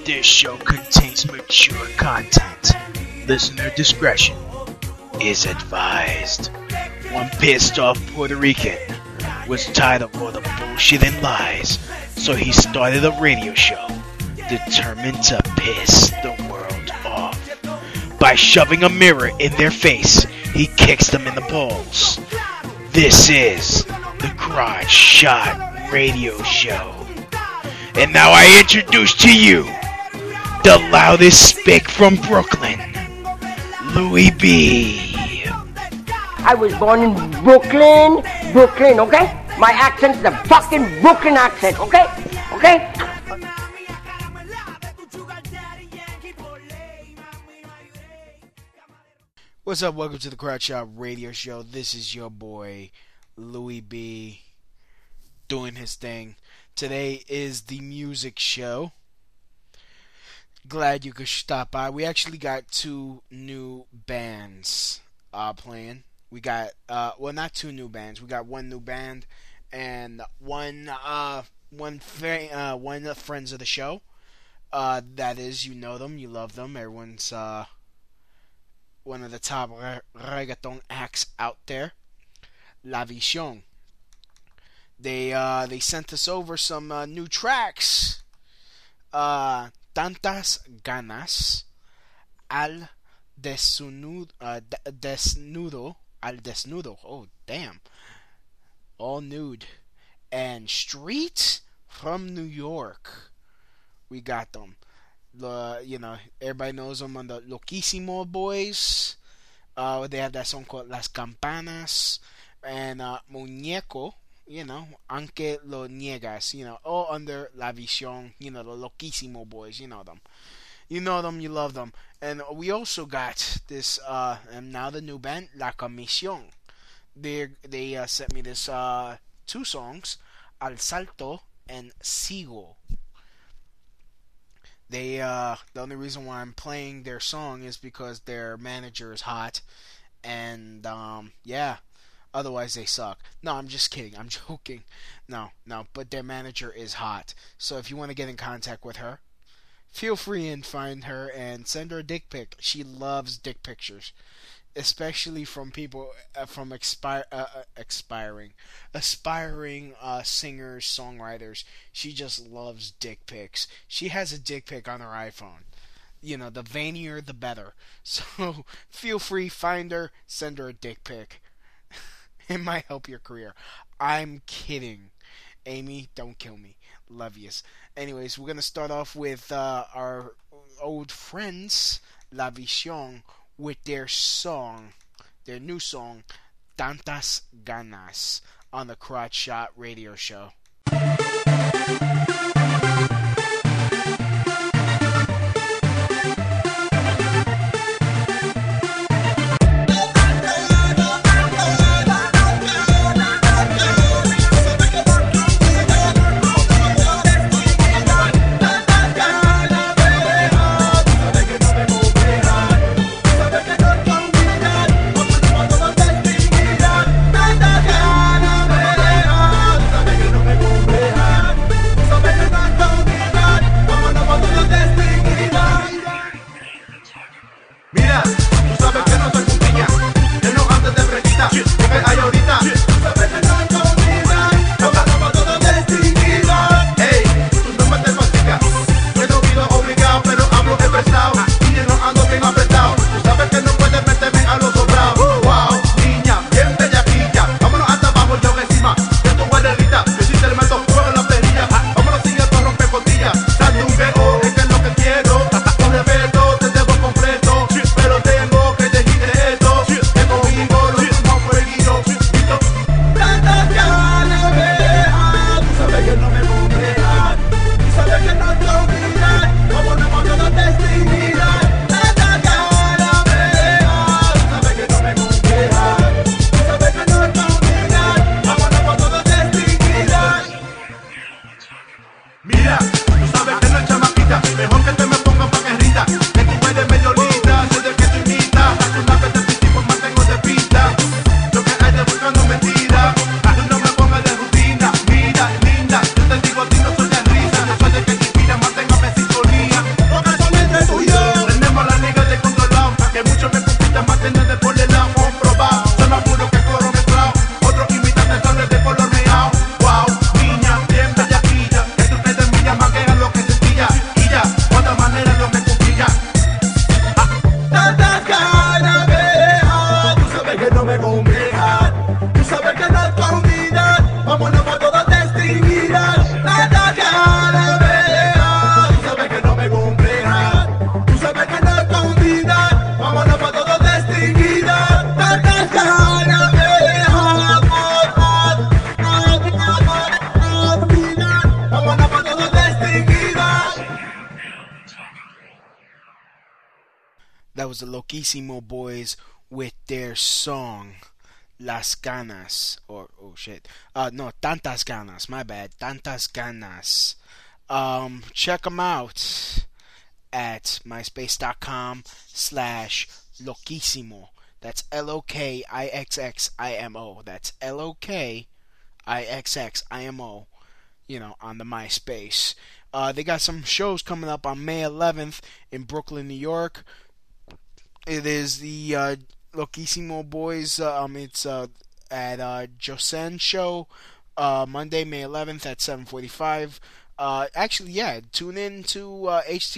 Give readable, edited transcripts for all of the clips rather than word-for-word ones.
This show contains mature content. Listener discretion is advised. One pissed off Puerto Rican was tired of all the bullshit and lies, so he started a radio show determined to piss the world off. By shoving a mirror in their face, he kicks them in the balls. This is the Crotch Shot Radio Show. And now I introduce to you the loudest spick from Brooklyn, Louis B. I was born in Brooklyn, okay? My accent's the fucking Brooklyn accent, okay? Okay? What's up? Welcome to the Crotch Shot Radio Show. This is your boy, Louis B, doing his thing. Today is the music show. Glad you could stop by. We actually got two new bands playing. We got not two new bands. We got one new band and one friends of the show. That is, you know them, you love them. Everyone's one of the top reggaeton acts out there. La Visión. They sent us over some new tracks. Tantas ganas, al desnudo, oh damn, all nude, and Street from New York. We got them. Everybody knows them on the Loquísimo Boys. They have that song called Las Campanas, and Muñeco. Aunque lo niegas, all under La Visión, the Loquísimo Boys, you know them. You know them, you love them. And we also got this, and now the new band, La Comisión. They sent me this, two songs, Al Salto and Sigo. The only reason why I'm playing their song is because their manager is hot, and, yeah. Otherwise, they suck. No, I'm just kidding. I'm joking. No. But their manager is hot. So if you want to get in contact with her, feel free and find her and send her a dick pic. She loves dick pictures. Especially from people, from aspiring singers, songwriters. She just loves dick pics. She has a dick pic on her iPhone. The veinier, the better. So feel free, find her, send her a dick pic. It might help your career. I'm kidding. Amy, don't kill me. Love yous. Anyways, we're going to start off with our old friends, La Visión, with their new song, Tantas Ganas, on the Crotch Shot Radio Show. Mira, tú sabes que no es chamaquita, mejor que te me pongas That was the Loquísimo Boys with their song Las Ganas, or no, Tantas Ganas, my bad, Tantas Ganas. Check them out at myspace.com/Loquísimo. That's LOKIXXIMO. That's LOKIXXIMO. On the MySpace. They got some shows coming up on May 11th in Brooklyn, New York. It is the Loquísimo Boys. It's at Josen Show, Monday, May 11th at 7:45. Tune in to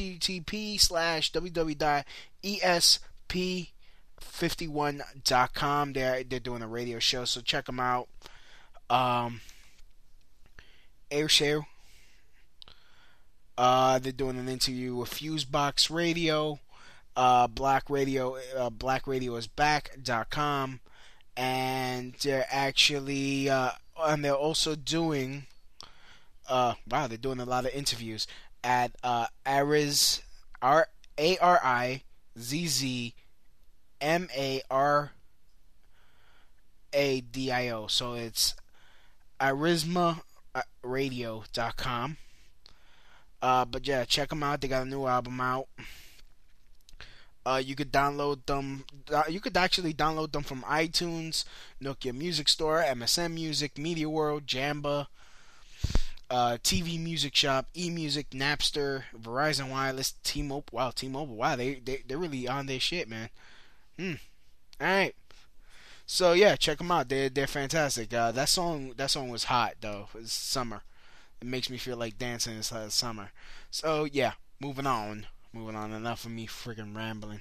http://www.esp51.com. They're doing a radio show, so check them out. Air Show. They're doing an interview with Fusebox Radio. Black Radio is back.com, and they're actually and they're also doing they're doing a lot of interviews at Arizz ARIZMARADIO. So it's arizmaradio.com. But yeah, check them out. They got a new album out. You could download them. You could actually download them from iTunes, Nokia Music Store, MSN Music, Media World, Jamba, TV Music Shop, eMusic, Napster, Verizon Wireless, T-Mobile. Wow, T-Mobile. Wow, they're really on their shit, man. All right. So yeah, check them out. They're fantastic. That song was hot though. It's summer. It makes me feel like dancing inside summer. So yeah, moving on. Enough of me freaking rambling.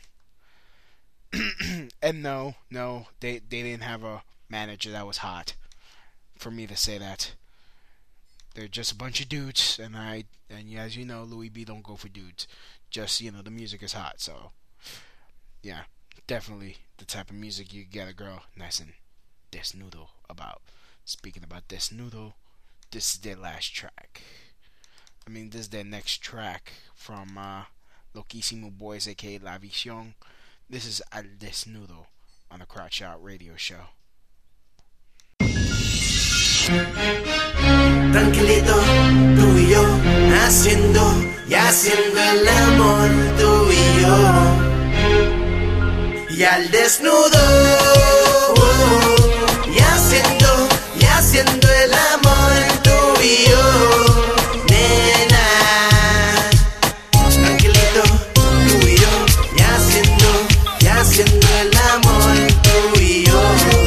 And no, they didn't have a manager that was hot for me to say that. They're just a bunch of dudes, and as you know, Louis B don't go for dudes. Just, the music is hot, so yeah, definitely the type of music you get a girl nice and desnudo about. Speaking about desnudo, this is their last track. This is their next track from Loquísimo Boys, aka La Visión. This is Al Desnudo on the Crotch Out Radio Show. Tranquilito, tú y yo, haciendo el amor, tú y yo. Y al desnudo, y haciendo el amor, tú y yo. Haciendo el amor, tú y yo.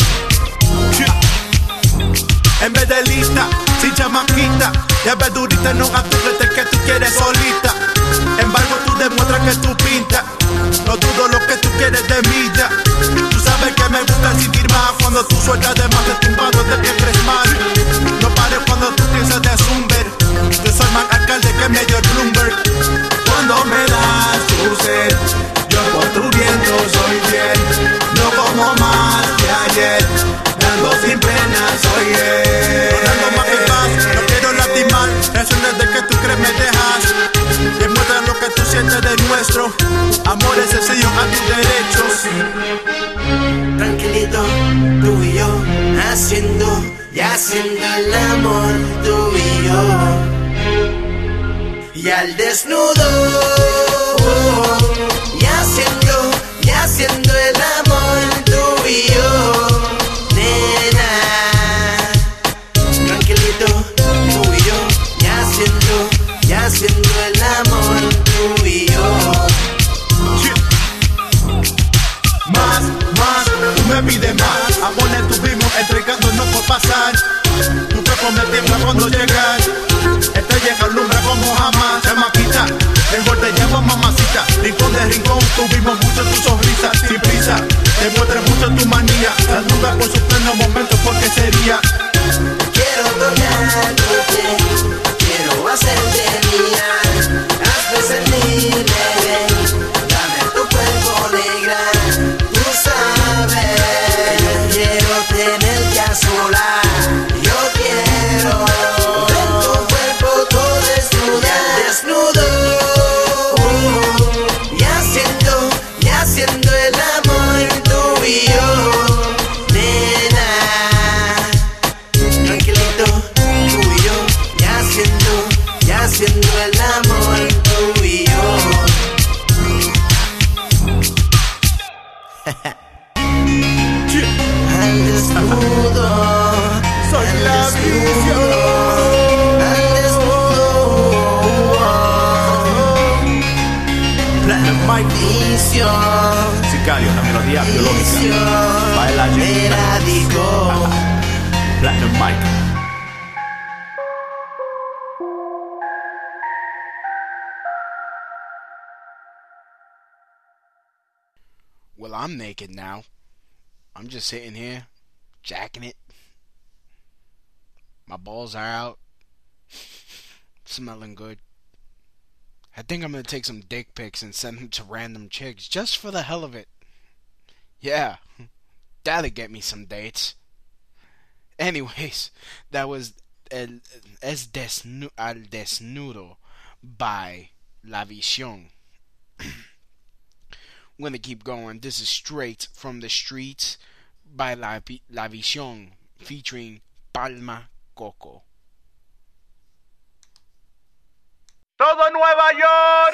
En vez de lista, sin chamaquita, ya ves durita, no atúrete que tú quieres solita. Embargo, tú demuestras que tú pintas. No dudo lo que tú quieres de mí ya. Tú sabes que me gusta sentir más cuando tú sueltas de más de tumbado de que crees mal. No pares cuando tú piensas de Zumber. Yo soy más alcalde que medio Bloomberg. Cuando me das tu sed, yo por tu viento soy fiel, no como más que ayer, dando sin pena soy él. No dando más que paz, no quiero lastimar, reacciones de que tú crees me dejas. Demuestra lo que tú sientes de nuestro amor es sencillo a tus derechos. Tranquilito, tú y yo, haciendo el amor, tú y yo. Y al desnudo, y haciendo el amor, tú y yo, nena. Tranquilito, tú y yo, y haciendo el amor, tú y yo. Más, tú me pides más. Amores tuvimos entregándonos por pasar. Tu cuerpo me tiembla cuando llegas. Estrella que alumbra como jamás. Chamaquita, mejor te llamo mamacita. Rincón de rincón, tuvimos mucho tu sonrisa. Sin prisa, demuestra mucho tu manía. Saluda por su pleno momento porque sería. Quiero tocar tu piel, quiero hacerte mía. Hazme sentir, bebé, dame tu cuerpo negra. Tú sabes que yo quiero tenerte a solas. Yo quiero ver tu cuerpo todo desnudo, y haciendo Mike. Visión, Sicario, la melodía biológica. visión, Baila me Jessica. radicó. Platinum Mike. Well, I'm naked now. I'm just sitting here, jacking it. My balls are out. Smelling good. I think I'm gonna take some dick pics and send them to random chicks just for the hell of it. Yeah, that'll get me some dates. Anyways, that was Al Desnudo by La Visión. I'm gonna keep going. This is Straight from the Streets by La Visión featuring Palma Coco. Todo Nueva York.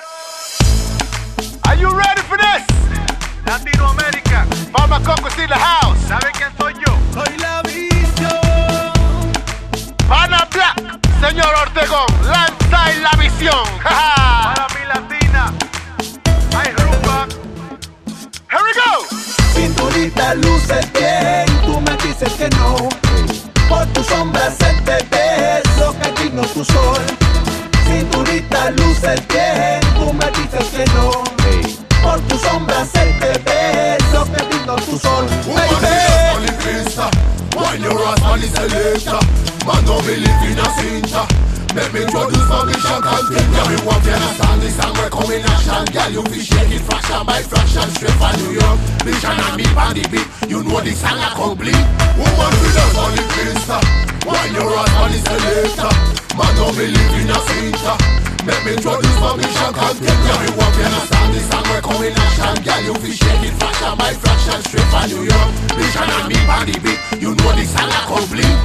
Are you ready for this? Latinoamérica. Palma Coco's in the house. ¿Saben quién soy yo? Soy La Visión. Pana Black. Señor Ortegón. Lanza en La Visión. Para mi latina. Hay rumba. Here we go. Cinturita luces bien, tú me dices que no. Por tu sombra se te ve lo que digno tu sol. Cinturita luces bien, tú me dices que no. Por tu sombra se te ve lo que digno tu sol. Baby, when your ass money selector, man no believe in a cinta. Let me introduce my mission content. Yeah, me want you understand this song we're coming action. Girl, you be shaking fraction by fraction. Straight from New York, vision and me on the beat. You know this song a complete. Woman with us on the pista. When your ass money selector, man no believe in a cinta. Let me introduce my mission content. Yeah, me want you understand this song we're coming action. Girl, you be shaking fraction by fraction. Straight from New York, vision and me on the beat. You know this song a complete.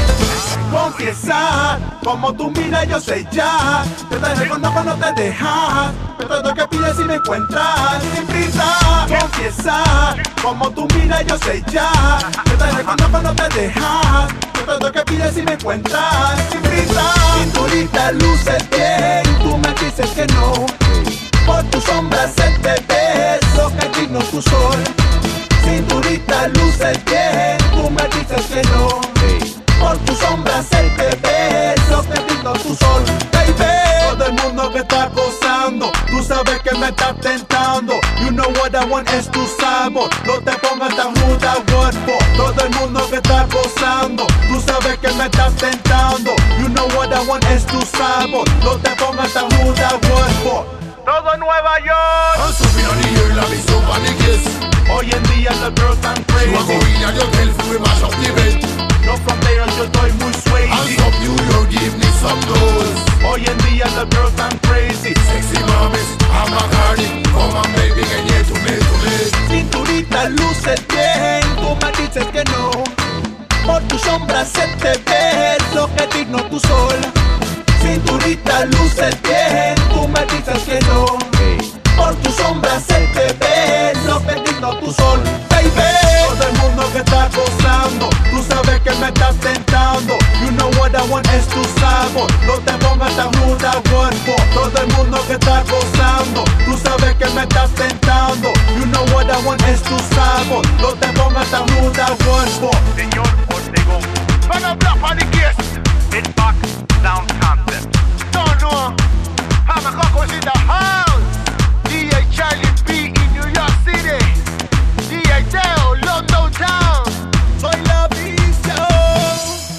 Confiesa, como tú miras yo sé ya. Yo te reconozco, no te dejas. Pero lo que pides si me encuentras sin prisa. Confiesa, como tú miras yo sé ya. Yo te reconozco, no te dejas. Pero lo que pides si me encuentras sin prisa. Cinturita luces bien, tú me dices que no. Por tu sombra se te ve lo que digno tu sol. Cinturita luces bien, tú me dices que no. Por tu sombra se te ve lo que digno tu sol, baby. Todo el mundo que está gozando, tú sabes que me estás tentando. You know what I want es tu sabor. No te pongas tan ruda, what for? Todo el mundo que está gozando, tú sabes que me estás tentando. You know what I want es tu sabor. No te pongas tan ruda, what for? Todo Nueva York. I'm so feel on the air, la visión paniques. Hoy en día the girls tan You crazy. are going and you tell if we mash up the bed. No from there yo estoy muy And swayzy. some New York give me some nose. Hoy en día the girls tan crazy. Sexy mames, I'm a cardi. Come on baby, que ye to me. Cinturita luces bien, tú me dices que no. Por tu sombra se te ve lo que digno tu sol. Cinturita luces bien, tú me dices que no. Por tu sombra se te ve lo que digno tu sol, baby. Todo el mundo que está gozando, tú sabes que me estás tentando. You know what I want es tu sabor. No te pongas tan ruda, what for? Todo el mundo que está gozando, tú sabes que me estás tentando. You know what I want es tu sabor. No te pongas tan ruda, what for? Señor Ortegón. Van a hablar para the case. Hitbox Sound Concept. Don't know. Palma Coco's in the house. DJ Charlie B in New York City. DJ Teo, London Town. Soy La Visión.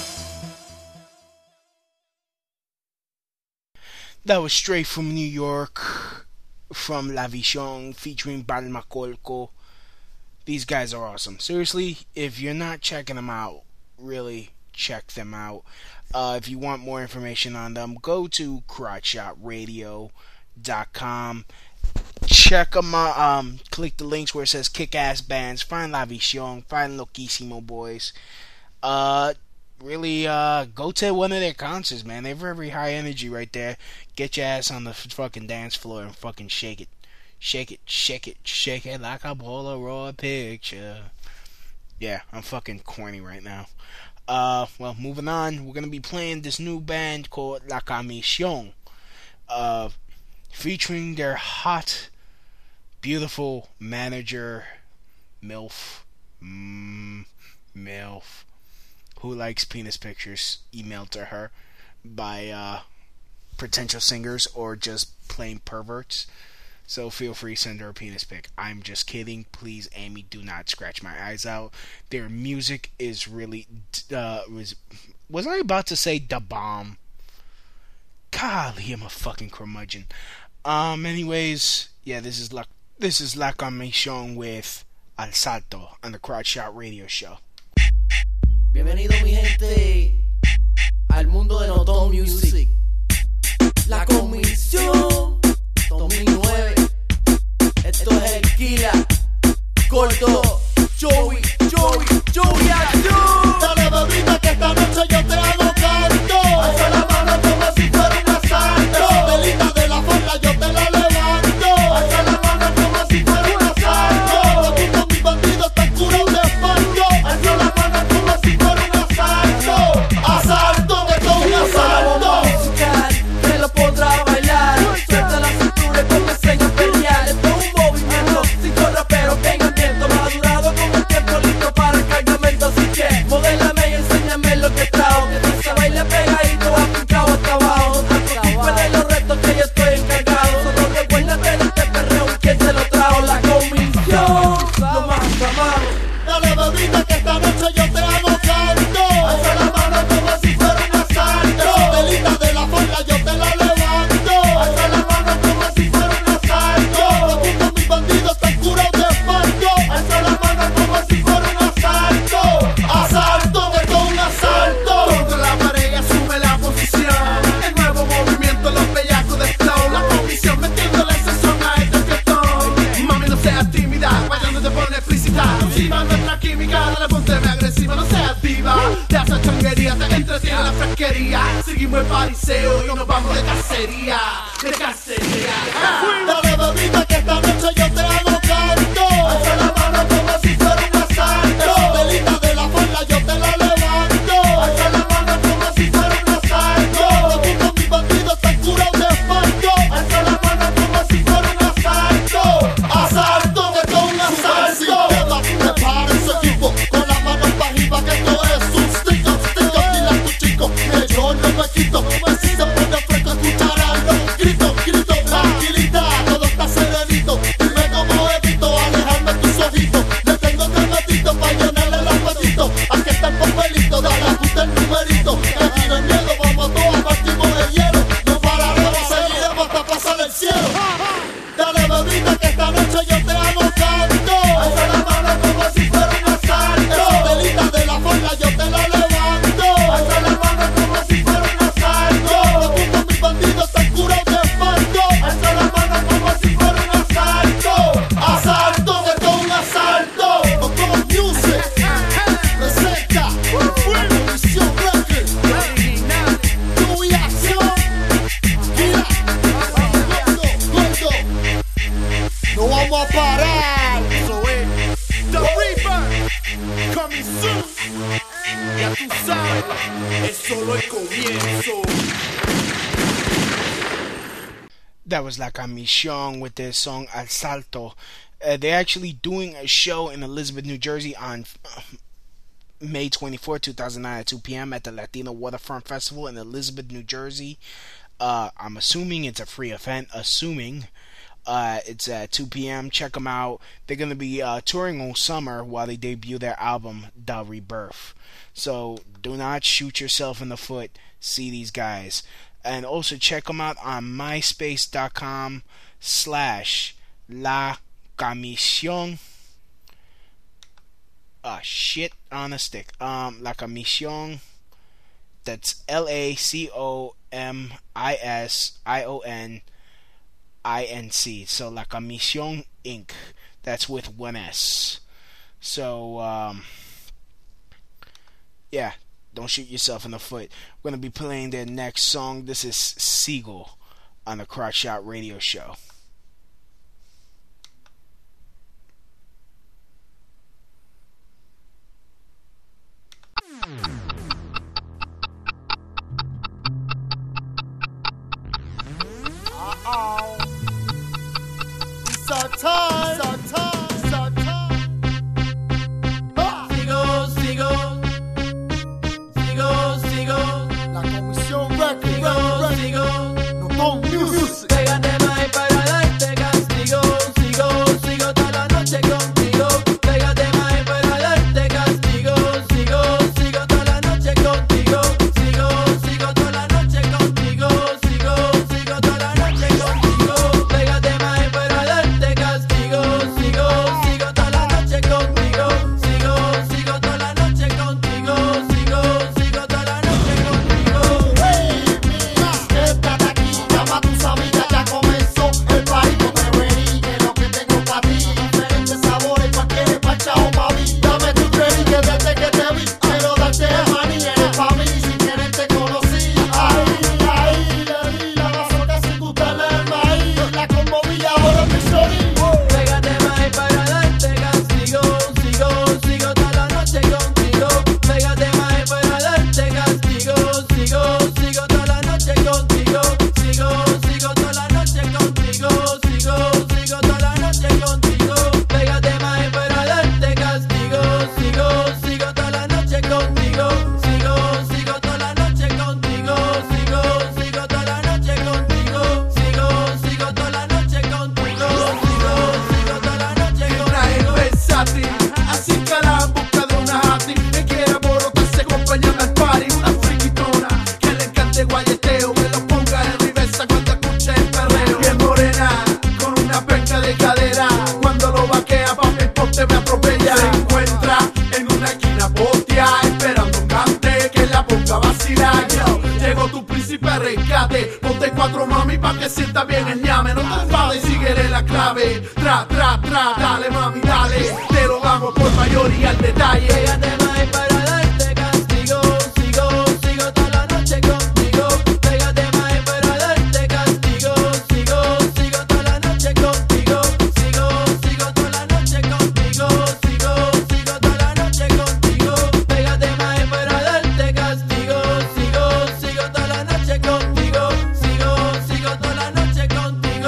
That was straight from New York, from La Visión, featuring Palma Coco. These guys are awesome. Seriously, if you're not checking them out, really check them out. If you want more information on them, go to crotchshotradio.com. Check them out. Click the links where it says Kick-Ass Bands. Find La Visión. Find Loquísimo Boys. Really, go to one of their concerts, man. They're very high energy right there. Get your ass on the fucking dance floor and fucking shake it. Shake it, shake it, shake it like a Polaroid picture. Yeah, I'm fucking corny right now. Well, moving on. We're gonna be playing this new band called La Comisión. Featuring their hot beautiful manager, MILF, who likes penis pictures, emailed to her by potential singers or just plain perverts. So feel free to send her a penis pic. I'm just kidding. Please, Amy, do not scratch my eyes out. Their music is really... was I about to say da bomb? Golly, I'm a fucking curmudgeon. Anyways, yeah, this is La Comisión with Al Salto on the Crowd Shot Radio Show. Bienvenido mi gente al mundo de Noto Music. La Comisión 2009. Esto es el Kila, Gordo, Joey, Acción. Dale bebita que esta noche yo te hago canto. Alza la mano como si fuera un asalto. Delita de la falda yo te la levanto. Alza la mano como si fuera un asalto. Aquí con mis bandidos están curados de espanto. Alza la mano como si fuera un asalto. Asalto, que esto es un asalto. Te lo podrá bailar. Suelta la cintura y ponme señas pelear. Esto es un movimiento, cinco raperos que en ambiente madurado con el tiempo listo para el cargamento. Así que modélame y enséñame lo que trajo. Que tú se baile pegadito, apuntado hasta abajo. No te preocupes de los retos que yo estoy encargado. Solo recuérdate de este perreo y quién se lo trajo. La Comisión, lo más amado. Dale bebita que esta noche yo te hago canto. Alza la mano como si fuera un asalto. Delita de la falda yo te la levanto. Alza la mano como si fuera un asalto. Aquí con mis bandidos están curados de espanto. Alza la mano como si fuera un asalto. Asalto, que esto es un asalto. Contra la pared y asume la posición. El nuevo movimiento, los bellacos de flow. La comisión metiéndole sazón a este fiestón. Mami, no seas tímida, bailando te pone explícita. Encima nuestra química, dale pónteme agresiva, no seas diva. Te hace changuería, te entretiene la fresquería. Seguimos el pariseo y nos vamos de cacería. Dale bebita que esta noche yo te hago canto. Alza la mano como si fuera un asalto. Delita de la falda yo te la levanto. Alza la mano como si fuera un asalto. Aquí con mis bandidos están curados de espanto. Alza la mano como si fuera un asalto. Asalto, que esto es un asalto. Preparen su equipo con las manos para arriba, que esto es un stick-up, dile a tu chico que yo no me quito. Que si se pone fresco escucharán los gritos, tranquilita, todo está serenito. Dime cómo evito alejarme tus ojitos. Le tengo tremetito pa' llenarle el apetito. Aquí está el papelito, dale ajusta el numerito. Que tiene miedo, vamos todos, partimos el hielo. No pararemos, seguiremos hasta pasar el cielo. Dale bebita que esta noche yo te hago canto. Alza la mano como si fuera un asalto. Delita de la falda yo te la levanto. Alza la mano como si fuera un asalto. Aquí con mis bandidos están curados de espanto. Alza la mano como si fuera un asalto. Asalto, que esto es un asalto. Como music presenta La Comisión Records. Joey Acción, Kila, Gordo. No vamos a parar. Eso es The Reaper, coming soon. Ya tú sabes, es solo el comienzo. That was La Comisión with their song Al Salto. They're actually doing a show in Elizabeth, New Jersey on May 24, 2009 at 2 p.m. at the Latino Waterfront Festival in Elizabeth, New Jersey. I'm assuming it's a free event. It's at 2 p.m. Check them out. They're going to be touring all summer while they debut their album, The Rebirth. So do not shoot yourself in the foot. See these guys. And also check them out on myspace.com/La Comisión. Shit on a stick. La Comisión. That's LACOMISIONINC. So La Comisión Inc. That's with one S. So yeah, don't shoot yourself in the foot. We're gonna be playing their next song. This is Seagull on the Crotch Shot Radio Show. Research time. Sigo. La Comisión Record. No Tom Music. Pégate más para darte castigo. Sigo toda la noche contigo. Pégate más para darte castigo. Sigo toda la noche contigo. Sigo toda la noche contigo. Sigo toda la noche contigo. Pégate más para darte castigo. Sigo toda la noche contigo. Sigo toda la noche contigo. Sigo toda la noche contigo. Hey, mira, quédate aquí, llama a tus amigas, ya comenzó el party. Ponte ready, que lo que tengo para ti. Diferentes sabores, cualquier pachao pa' mí. Dame tu ready, que desde que te vi quiero darte maní. Eres pa' mí, sin querer te conocí. Ahí, le di la mazorca sin gustarle el maíz. La conmoví, ahora me soní. Pégate más para darte castigo. Sigo toda la noche contigo. Pégate más para darte castigo. Sigo toda la noche contigo. Sigo toda la noche contigo. Sigo toda la noche contigo. Pégate más para darte castigo. Sigo toda la noche contigo. Sigo toda la noche contigo. Sigo toda la noche contigo. Sigo toda la noche contigo. Sigo toda la noche Una es versátil, así que la en busca de una hati que quiere alborotarse, acompañarme al party. Una friquitona que le encante guayeteo, me lo ponga en reversa cuando escuche el perreo. Bien morena, con una penca de cadera, cuando lo vaquea pa' mi poste me atropella. Se encuentra en una esquina postia, esperando un cante que la ponga a vacilar. Yo, llegó tu príncipe a rescate, ponte cuatro mami pa' que sienta bien el ñame. No te enfades si quieres la clave, tra, dale mami, dale. Te lo damos por mayoría al detalle. Pégate más para darte castigo. Sigo toda la noche contigo. Pégate más para darte castigo. Sigo toda la noche contigo. Sigo toda la noche contigo. Sigo toda la noche contigo. Pégate más para darte castigo. Sigo toda la noche contigo. Sigo toda la noche contigo.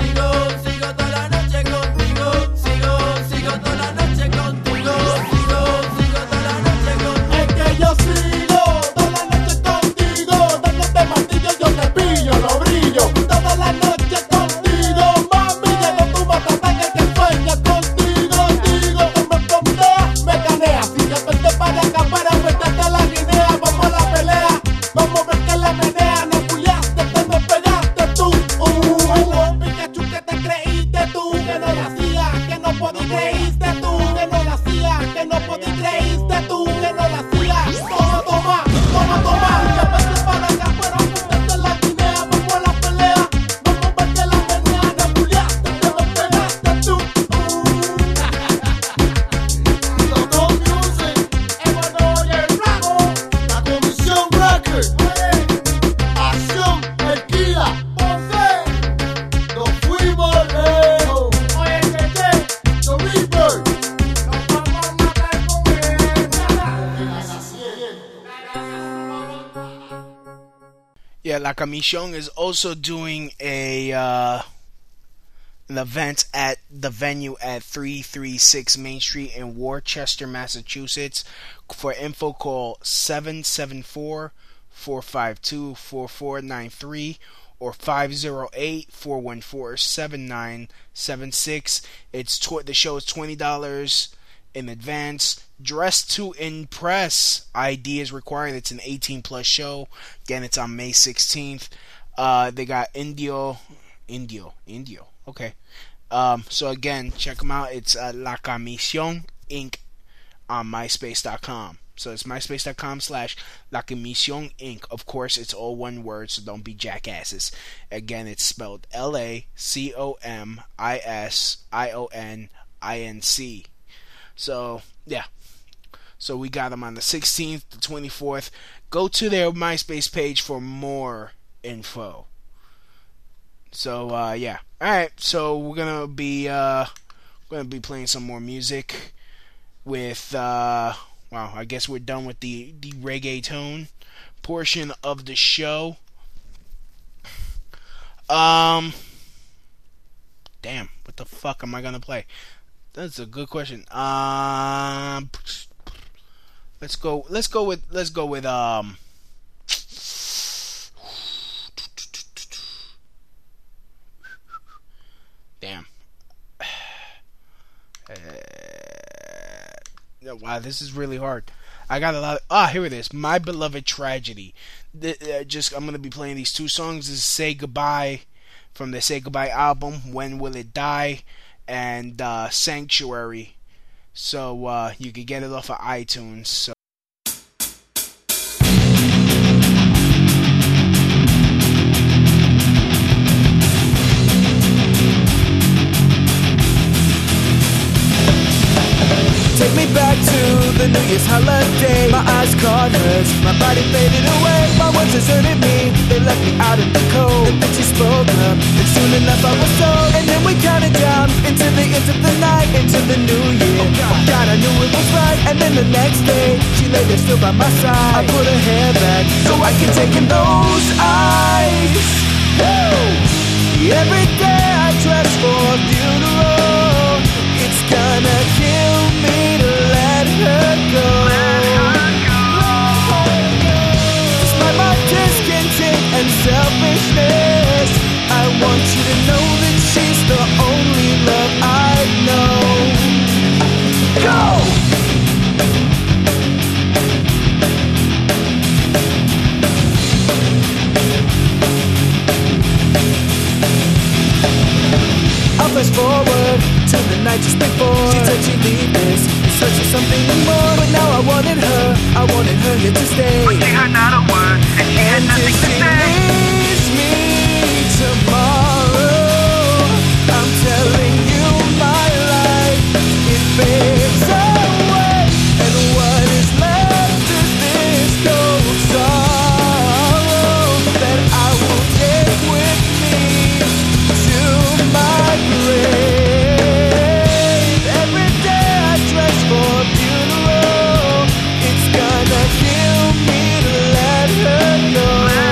Sigo toda la noche contigo. Sigo toda la noche contigo. Sigo toda la noche contigo. Es que yo sigo toda la noche contigo. Dándote martillo, yo te pillo, lo brillo. Toda la noche contigo, mami. Llegó tu batata en el que sueña contigo. Digo que me pontea, me canea. Si que vente para acá para meterte a la guinea. Vamos a la pelea, vamos a ver que la menea. No puyaste, te me pegaste tú. No, Pikachu, que te creíste tú. Que no la hacía, que no podí, creíste tú. Que no la hacía, que no podí, creíste tú. Que no la hacía. Toma. Que vente para acá para meterte a la guinea. Vamos a la pelea, vamos a ver que la menea. No puyaste, te me pegaste tú. No Tom Music, Emanuel el Flaco, la Comisión Record, Acción Tequila, Ponce, nos fuimos lejos. Oye, The Reaper, nos vamos a matar con Yeah, La Comisión is also doing a an event at the venue at 336 Main Street in Worcester, Massachusetts. For info, call 774-452-4493 or 508-414-7976. The show is $20 in advance. Dress to impress. ID is required. It's an 18 plus show. Again, it's on May 16th. They got Indio. Okay. So again, check them out. It's La Comisión Inc. on MySpace.com. So it's MySpace.com/La Comisión Inc. Of course, it's all one word, so don't be jackasses. Again, it's spelled LACOMISIONINC. So, yeah. So we got them on the 16th, the 24th. Go to their MySpace page for more info. So, yeah. Alright, so we're gonna be playing some more music with, wow, I guess we're done with the reggaeton portion of the show. damn, what the fuck am I gonna play? That's a good question. Let's go with damn. Wow, this is really hard. I got a lot of, here it is. My Beloved Tragedy. I'm gonna be playing these two songs. This is Say Goodbye from the Say Goodbye album, When Will It Die, and Sanctuary. So you can get it off of iTunes. So take me back to the New Year's holiday. My eyes caught hers, my body faded away. My words deserted me, they left me out in the cold. And then she spoke up, and soon enough I was sold. And then we counted down into the end of the night, into the new year. Oh God, I knew it was right. And then the next day, she lay there still by my side. I put her hair back, so I can take in those eyes. Woo! Every day I dress for a funeral. It's gonna kill me to let her go. Despite my discontent and selfishness, I want you to know that she's the only love I know. Go! I'll fast forward to the night just before. She said she'd leave this in search of something more. But now I wanted her here to stay. But she heard not a word, and she had nothing to say. say. Leaves me tomorrow, I'm telling you my life, it fades away. And what is left is this cold sorrow that I will take with me to my grave. Every day I dress for a funeral. It's gonna kill me to let her go.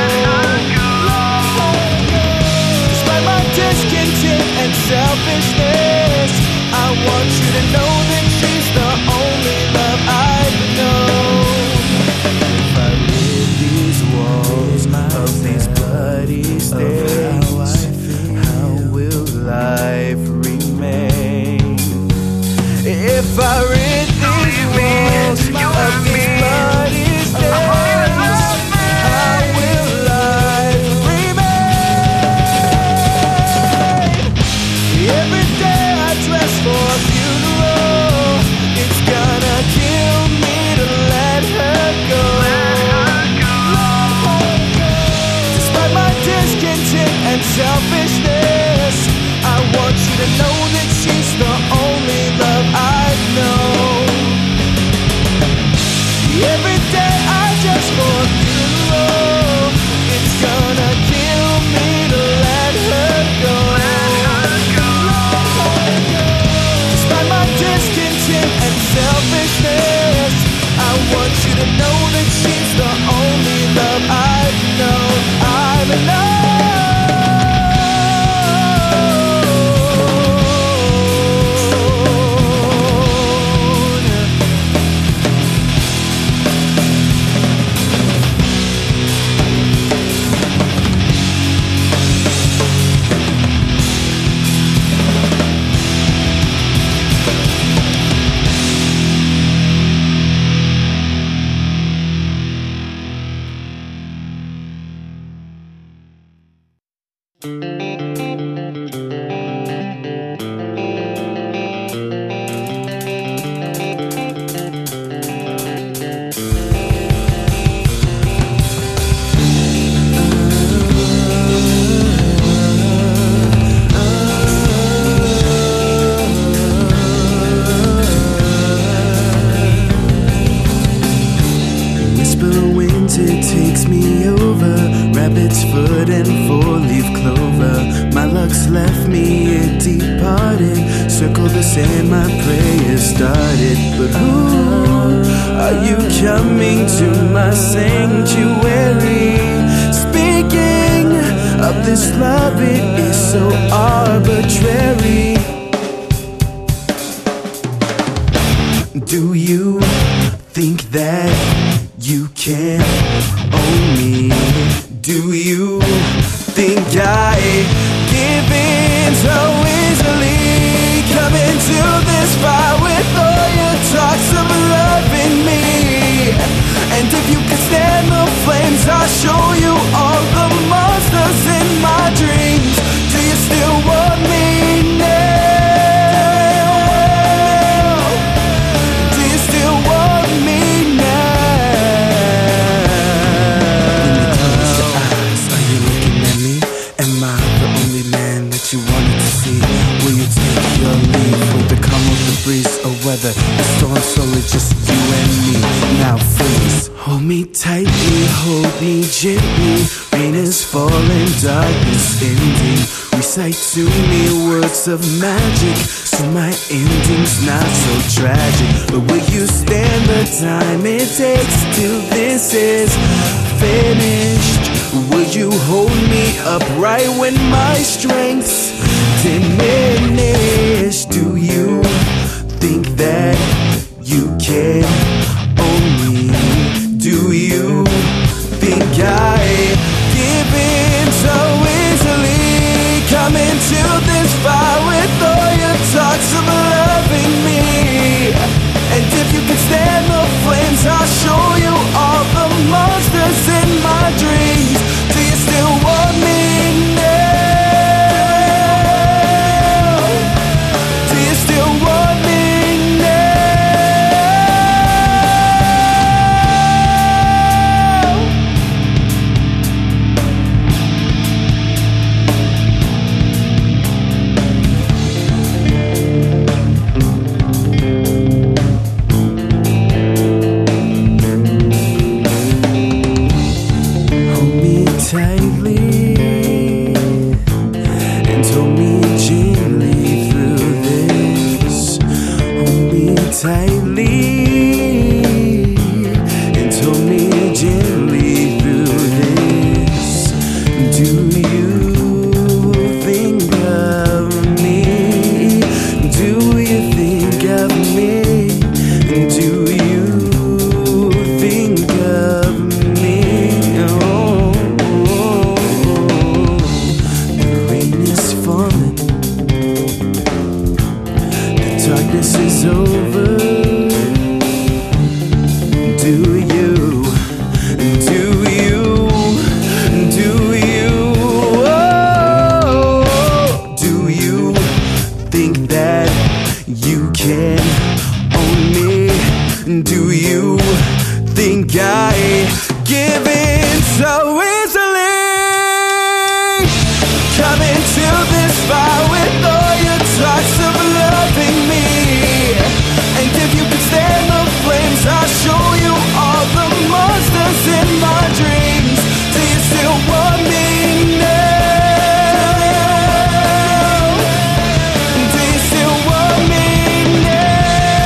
Despite my discontent and selfishness, I want you to know that she's the only love I've known. If I rid these walls of these bloody stains, how will life remain? If I rid these walls of these bloody stains, how will life remain? Every day I dress for a funeral. It's gonna kill me to let her go. Despite my discontent and selfishness, I want you to know that she's the only love I know. Every day I just for a funeral. It's gonna kill me to let her go. Despite my discontent and selfishness, I want you to know that she's the only love I've known. I've known. Saying my prayers started, but who are you coming to my sanctuary? Speaking of this love, it is so arbitrary. you think that you can own me? Do you think I give in so easily? Come into this fight with all your talks of loving me. And if you can stand the flames, I'll show you all the monsters in my dreams. Do you still want me now? Do you still want me now? When you close your eyes, are you looking at me? Am I the only man that you wanted to see? Will you take your leave with the calm of the breeze, or whether the storm's solely just you and me? Now freeze, hold me tightly, hold me gently. Rain is falling, darkness ending. Recite to me words of magic, so my ending's not so tragic. But will you stand the time it takes till this is finished? Will you hold me upright when my strength's diminished? Do you think that you can own me? Do you think I give in so easily? Come into this fight with all your talks of loving me. And if you can stand the flames, I'll show you all the monsters in my dreams. Do you still want me now? Do you still want me now? Hold me tightly and hold me gently through this. Hold me tightly and hold me gently through this. Do you think of me? Do you think of me? Do you think of me? Oh, the rain is falling, the darkness is over. Do you, oh, do you think that you can own me? Do you think I give in so easily? Come into this fight with all your talks of loving me. And if you can stand the flames, I'll show you all the monsters in my dreams. Do you still want me now? Do you still want me now?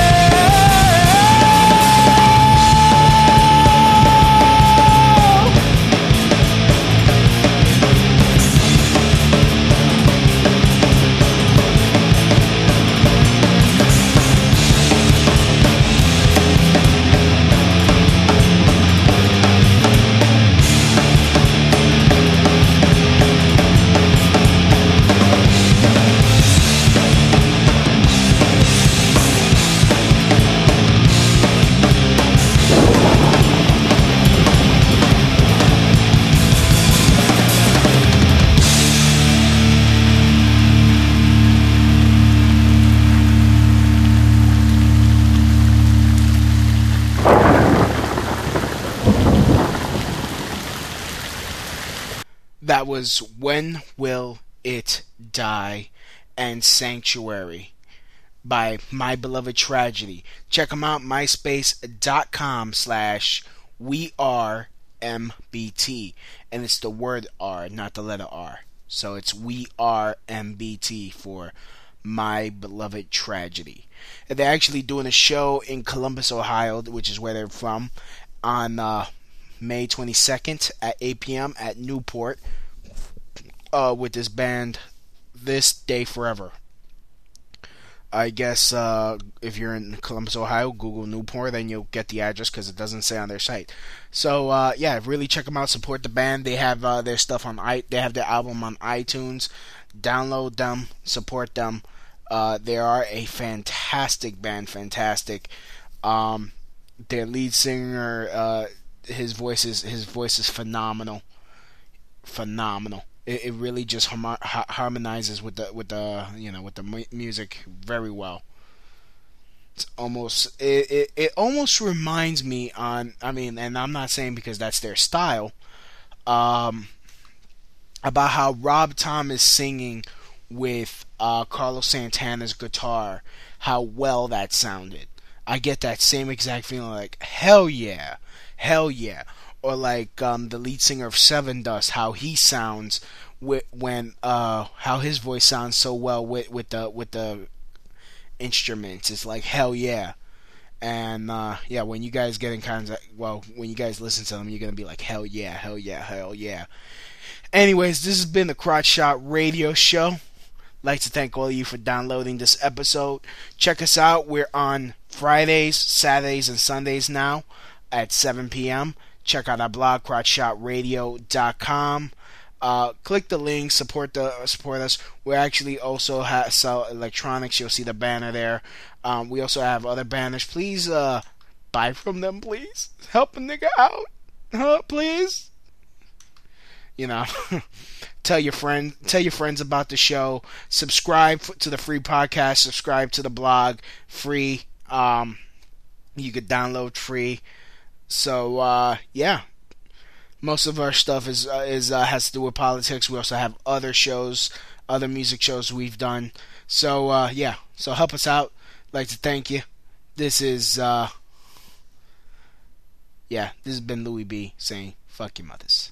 That was When Will It Die and Sanctuary by My Beloved Tragedy. Check them out, myspace.com/WeAreMBT. And it's the word R, not the letter R. So it's WeAreMBT for My Beloved Tragedy. And they're actually doing a show in Columbus, Ohio, which is where they're from, on May 22nd at 8 p.m. at Newport with this band, This Day Forever. I guess if you're in Columbus, Ohio, Google Newport, then you'll get the address because it doesn't say on their site. So yeah, really check them out. Support the band. They have their stuff on they have their album on iTunes. Download them. Support them. They are a fantastic band. Fantastic. Their lead singer, his voice is phenomenal. Phenomenal. It really just harmonizes with the music very well. It's almost it almost reminds me and I'm not saying because that's their style, about how Rob Thomas singing with Carlos Santana's guitar, how well that sounded. I get that same exact feeling, like hell yeah. Or like the lead singer of Seven Dust, how he sounds how his voice sounds so well with the instruments. It's like hell yeah. And yeah, when you guys get in contact, when you guys listen to them, you're gonna be like hell yeah. Anyways, this has been the Crotch Shot Radio Show. I'd like to thank all of you for downloading this episode. Check us out. We're on Fridays, Saturdays, and Sundays now at 7 p.m. Check out our blog, crotchshotradio.com. Click the link, support us. We actually also sell electronics. You'll see the banner there. We also have other banners. Please buy from them, please. Help a nigga out, please. Tell your friends about the show. Subscribe to the free podcast. Subscribe to the blog, free. You could download free. So yeah, most of our stuff has to do with politics. We also have other shows, other music shows we've done. So yeah, so help us out. I'd like to thank you. This has been Louis B saying fuck your mothers.